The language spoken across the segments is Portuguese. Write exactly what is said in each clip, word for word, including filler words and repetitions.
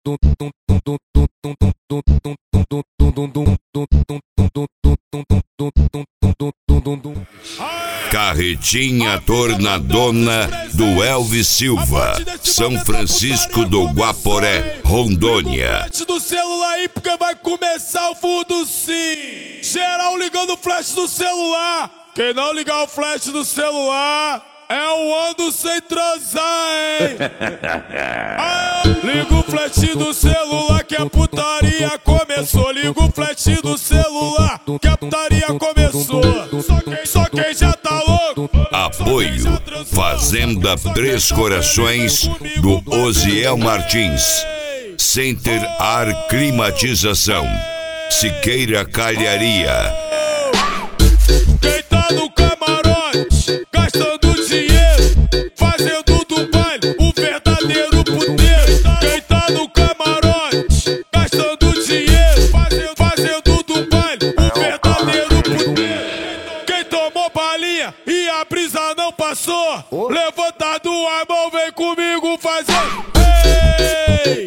Carretinha Tornadona do Elvis Silva, São Francisco do Guaporé, Rondônia. Do celular aí porque vai começar o fundo sim. Geral ligando o flash do celular. Quem não ligar o flash do celular é um ano sem transar, hein? Ah, liga o flash do celular que a putaria começou. Liga o flash do celular que a putaria começou. Só quem, só quem já tá louco. Apoio Fazenda Três Corações do Osiel Martins. Center Ar Climatização, Siqueira Calharia. Quem tá no camarote gastando dinheiro, fazendo do baile o verdadeiro puteiro. Quem tá no camarote gastando dinheiro, fazendo, fazendo do baile o verdadeiro puteiro. Quem tomou balinha e a brisa não passou, levanta a mão, vem comigo fazer. Ei!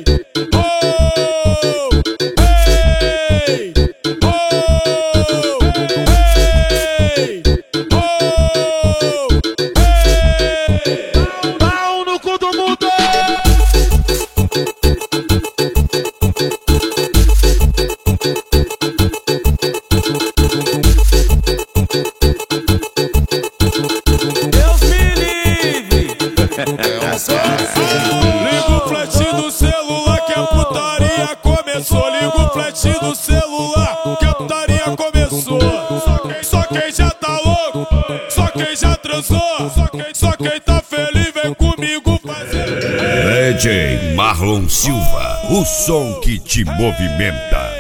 Liga o flash do celular que a putaria começou. Liga o flash do celular que a putaria começou. Só quem, só quem já tá louco, só quem já transou, só quem, só quem tá feliz vem comigo fazer. D J Marlon Silva, o som que te movimenta.